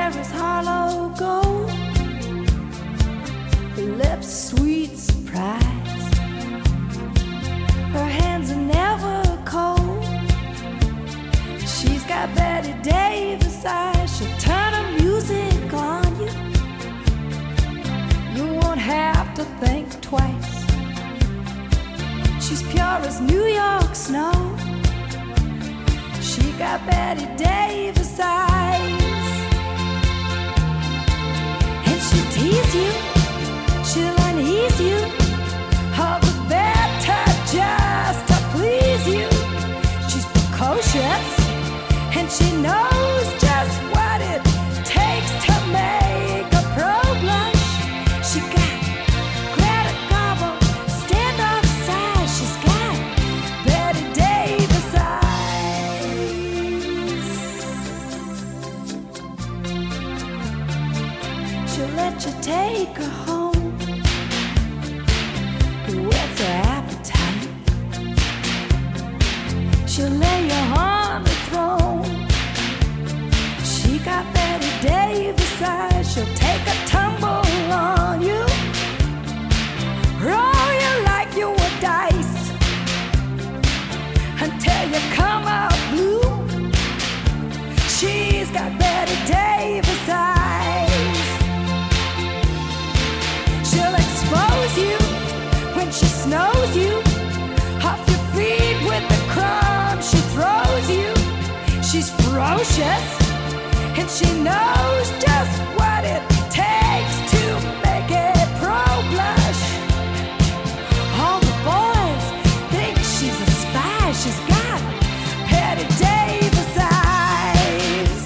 hair is hollow gold, her lips sweet surprise, her hands are never cold. She's got Betty Davis eyes, she'll turn her music on you. You won't have to think twice. She's pure as New York snow. She got Betty Davis eyes. And she'll tease you, she'll unease you, all the better just to please you. She's precocious, and she knows just what it takes to make a pro blush. She got Greta Garbo, standoff size. She's got Betty Davis eyes. She'll let you take her home, whets her appetite. She'll lay you on the throne. She got Betty Davis eyes. She'll take a tumble on you, roll you like you were dice, until you come out blue. She's got Betty Davis eyes. She'll expose you when she snows you, off your feet with the crumbs she throws you. She's ferocious, and she knows just what it takes to make a pro blush. All the boys think she's a spy. She's got Betty Davis eyes.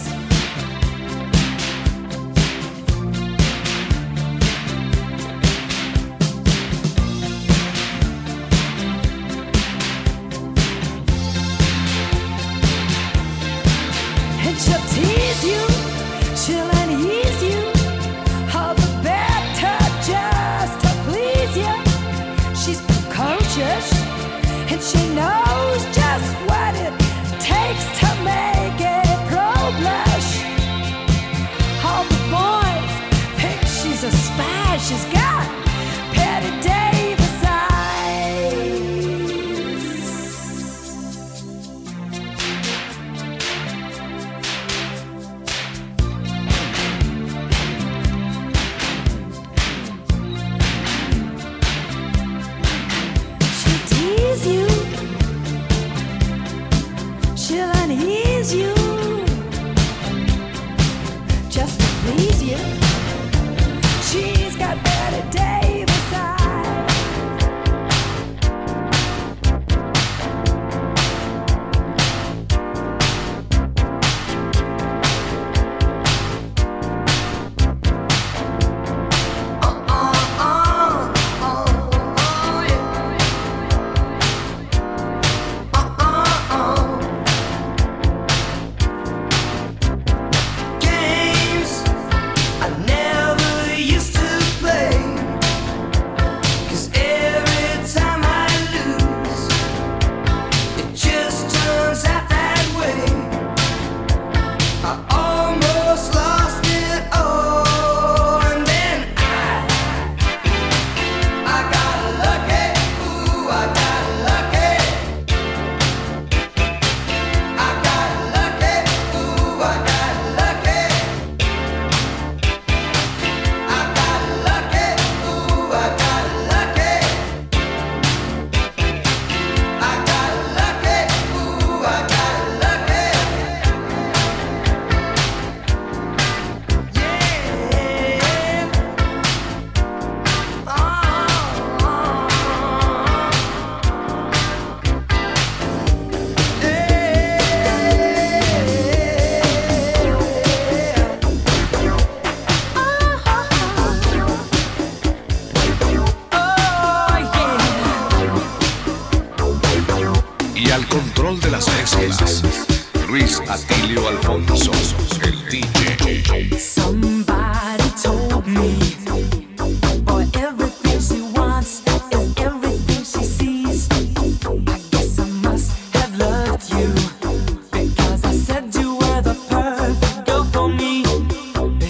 And she'll tease you, she'll unease you, all the better just to please you. She's precocious, and she knows just what it takes to make a pro blush. All the boys think she's a spy. She's got Betty Davis eyes. She'll tease you, she'll unease you, just to please you. She's got Betty Davis eyes. Games I never used to play, 'cause every time I lose, it just turns out that way. I almost lost it all, and then I got lucky. Ooh, I got lucky. I got lucky. Ooh, I got lucky. I got lucky. Ooh, I got lucky. I got lucky. Ooh, I got lucky. Y al control de las mezclas, Luis Atilio Alfonso, el DJ. Somebody told me, boy, everything she wants is everything she sees. I guess I must have loved you, because I said you were the perfect girl for me.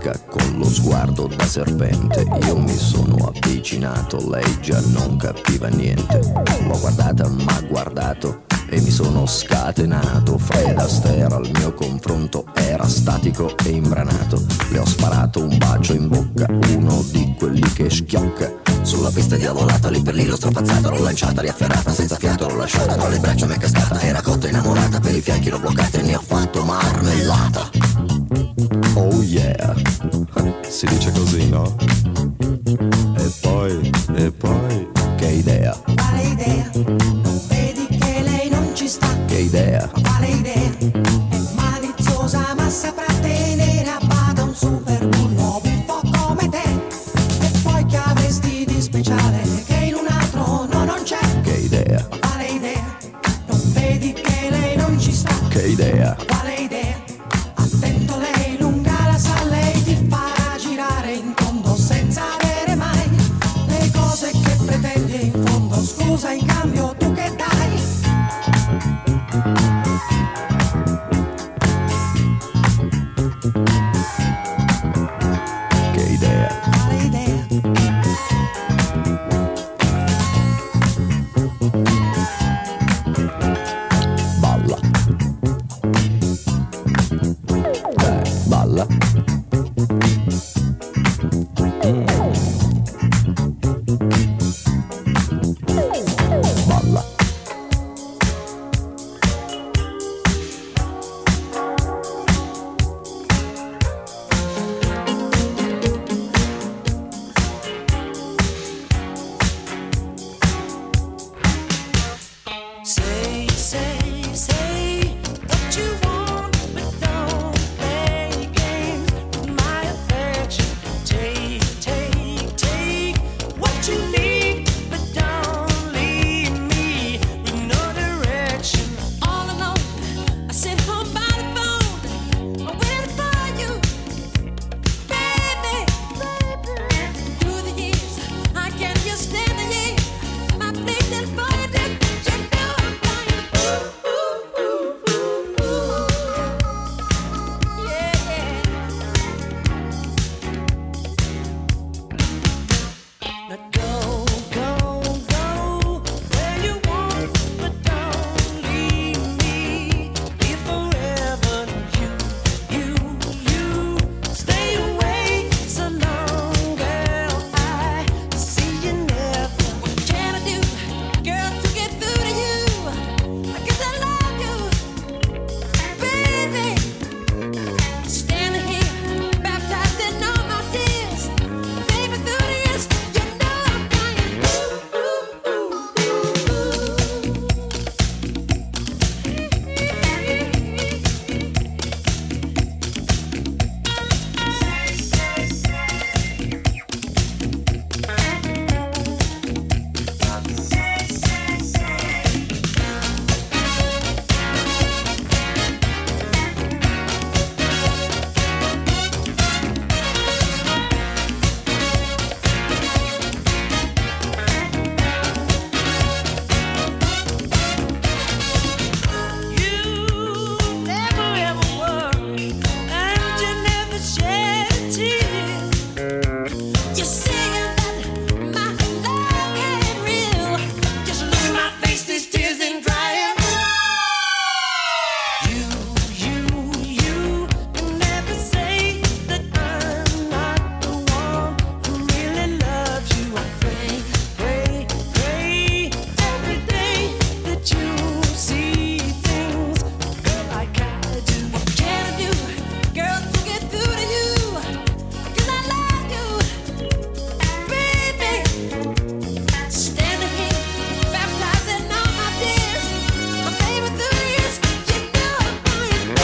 bianca con lo sguardo da serpente. Io mi sono avvicinato, lei già non capiva niente. L'ho guardata, m'ha guardato e mi sono scatenato. Fred Astaire al mio confronto era statico e imbranato. Le ho sparato un bacio in bocca, uno di quelli che schiocca. Sulla pista diavolata, lì per lì l'ho strapazzata, l'ho lanciata, riafferrata, senza fiato l'ho lasciata, tra le braccia m'è cascata, era cotta innamorata, per i fianchi l'ho bloccata e ne ho fatto marmellata. Oh yeah, si dice così, no? E poi, che idea? Quale idea? Non vedi che lei non ci sta? Che idea? Quale idea? È maliziosa ma saprà tenere a bada un super bullo buffo come te. E poi che avresti di speciale che in un altro no, non c'è? Che idea? Quale idea? Non vedi che lei non ci sta? Che idea? Quale idea? Attento, lei lunga la sa, lei ti farà girare in tondo senza avere mai le cose che pretendi in fondo. Scusa, in cambio tu che dai? Che idea? Quale idea? Balla. Balla. Balla. Say what you want, but don't play games with my affection. Take what you need, but don't leave me with no direction. All alone, I sit home by the phone, I'm waiting for you, baby. Through the years, I can't just stand the year. My bleeding for you, you know I'm crying. Yeah. Now go where you want, but don't leave me here forever. You stay away so long, girl. I see you never. What can I do, girl, to get through to you? I guess I love you, baby. Standing here, baptized in all my tears, baby, through the years, you know I'm crying. You never ever worry, and you never shed a tear. You say that my love ain't real. Just look at my face, these tears ain't drying. You never say that I'm not the one who really loves you. I pray every day that you see things, girl, like I do. What can I do, girl, to get through to you? 'Cause I love you, baby. Standing here, baptized in all my tears, my baby, through the years, you know I'm crying.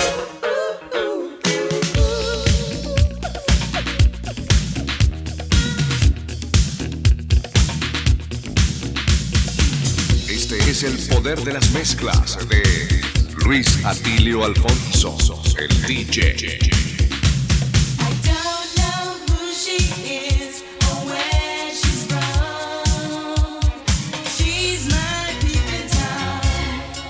Este es el poder de las mezclas de Luis Atilio Alfonso, el DJ. I don't know who she is or where she's from. She's my peeping Tom.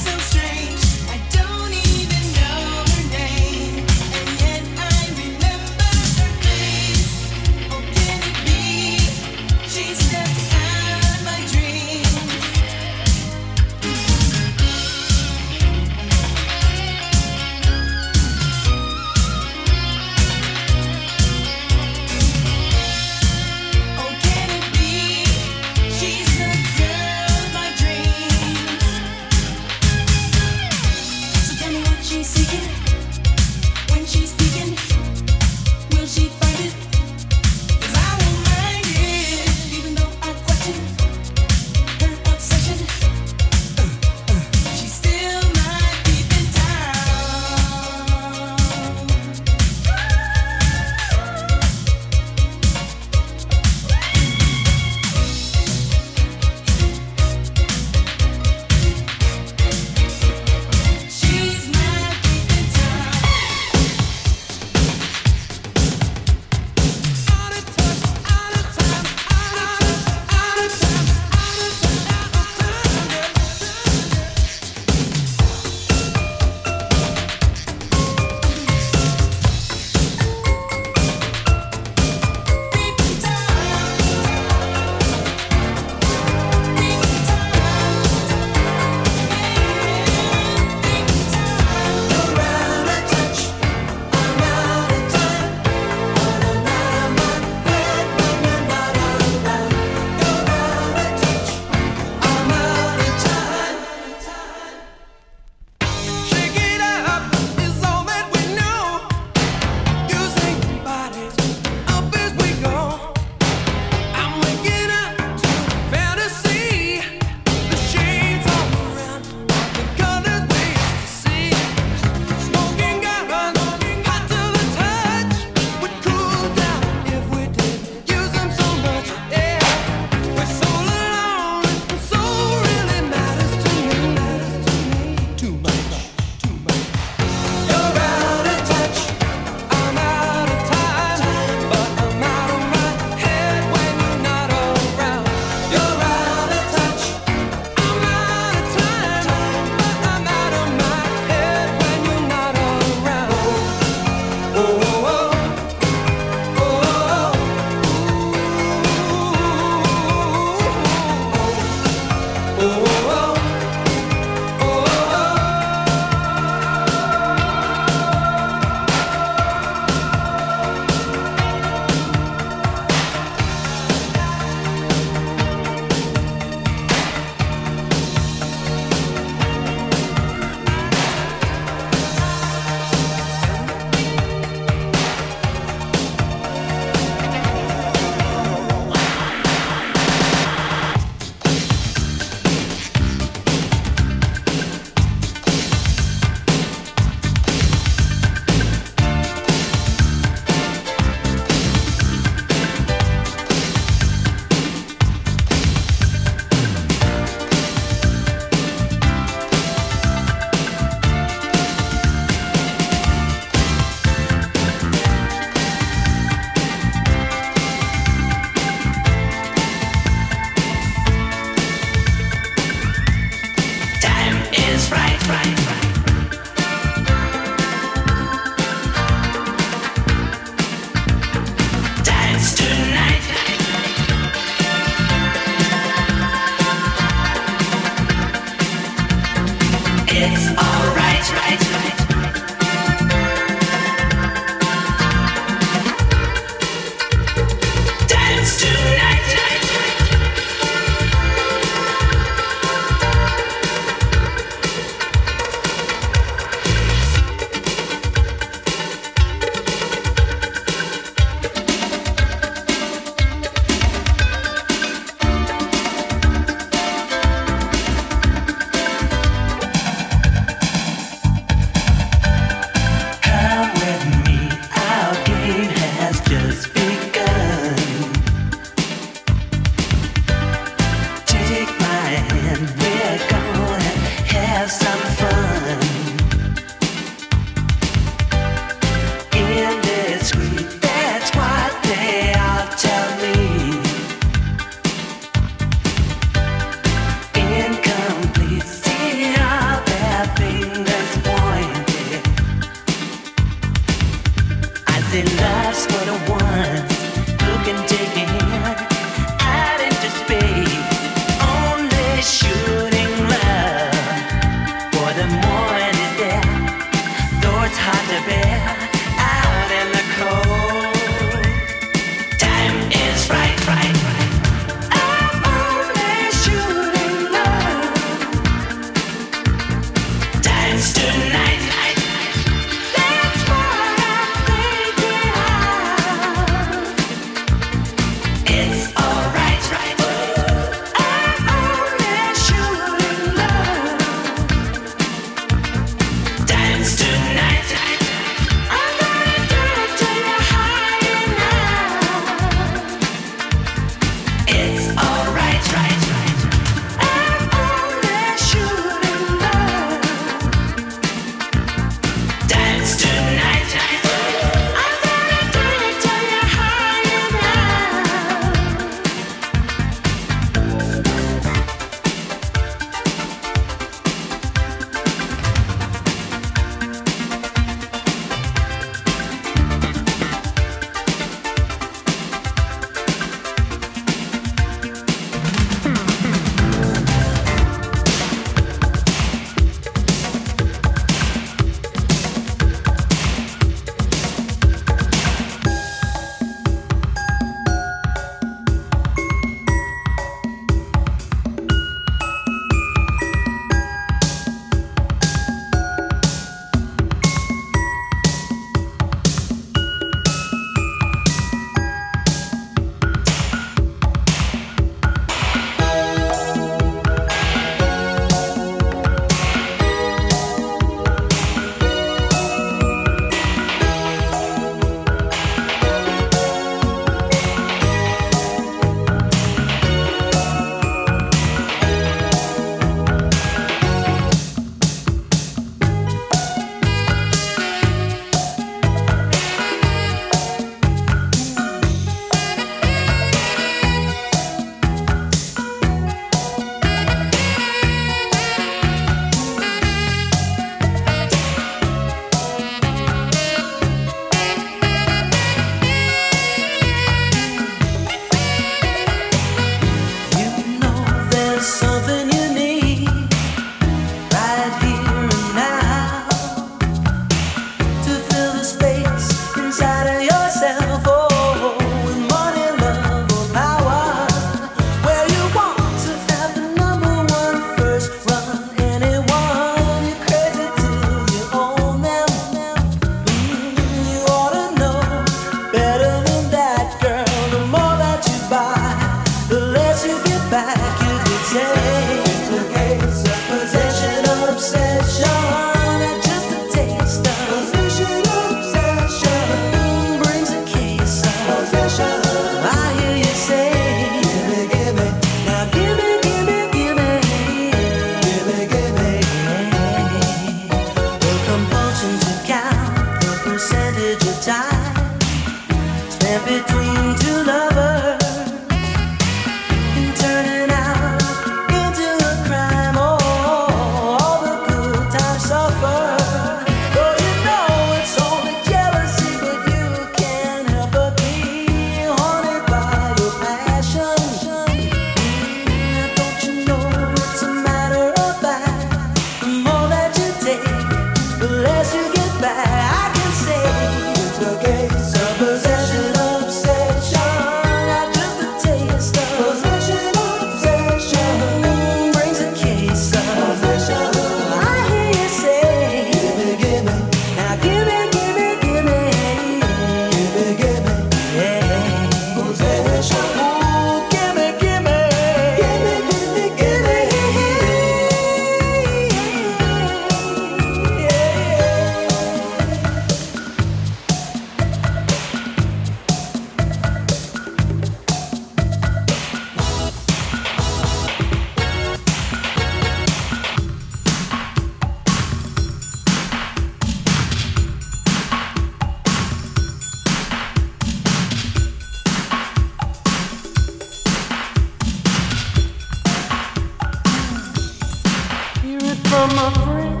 from my friend.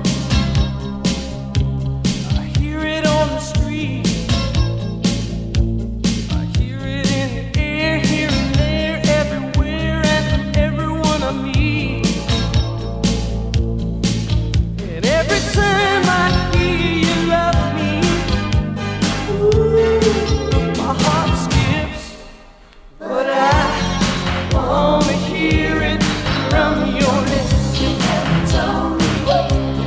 I hear it on the street. I hear it in the air, here and there, everywhere, and from everyone I meet. And every time I hear you love me, ooh, my heart skips. But I wanna hear it from your lips. You never told me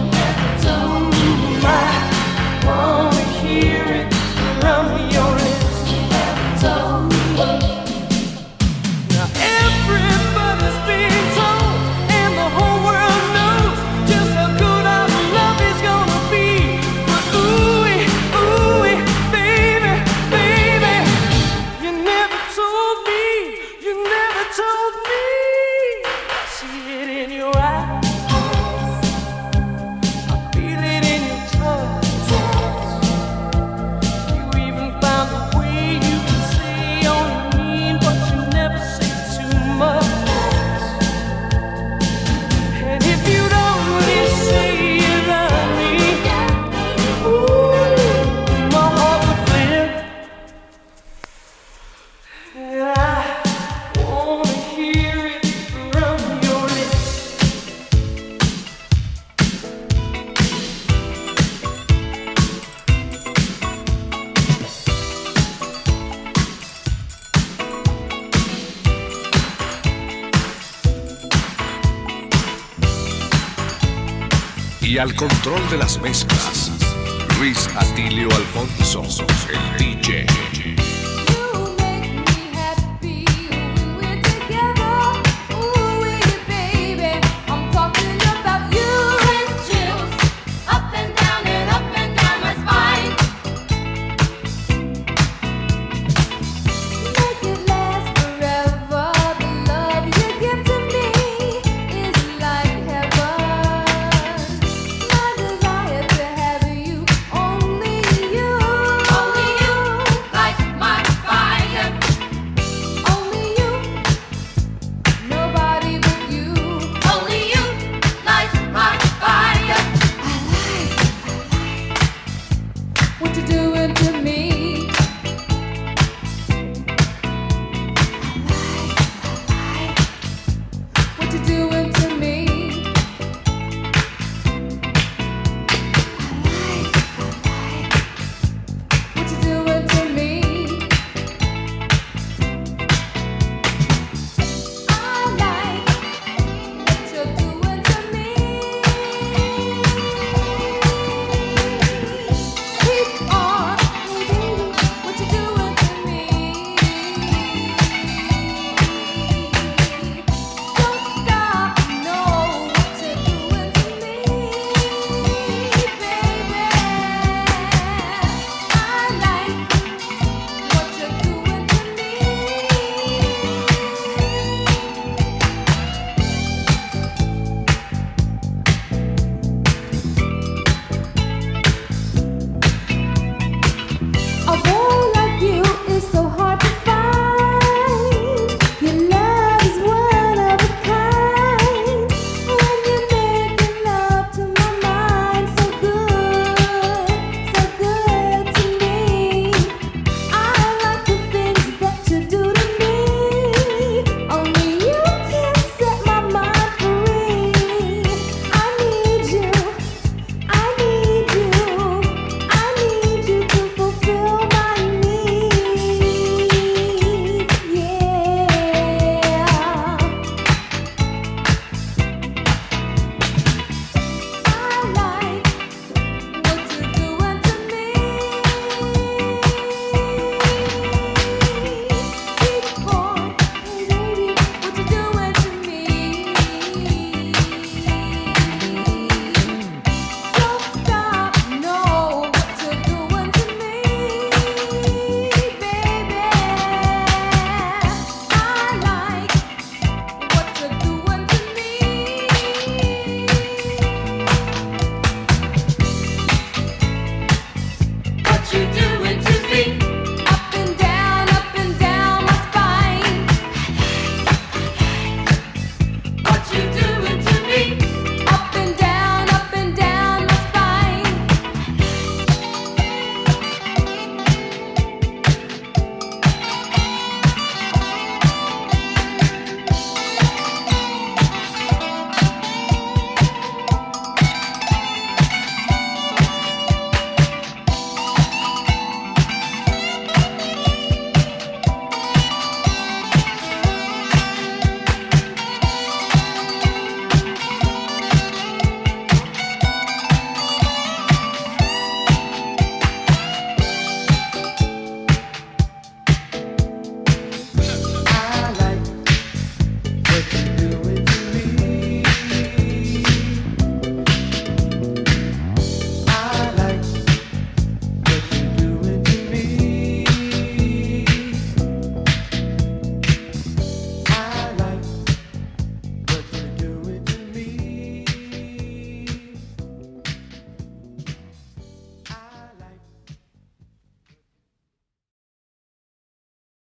told me, I see it in your eyes, I feel it in your touch. You even found a way you can say all you mean, but you never say too much. And if you don't really say you love me, ooh, my heart would flip. And I wanna hear it from your lips. Y al control de las mezclas, Luis Atilio Alfonso, el DJ.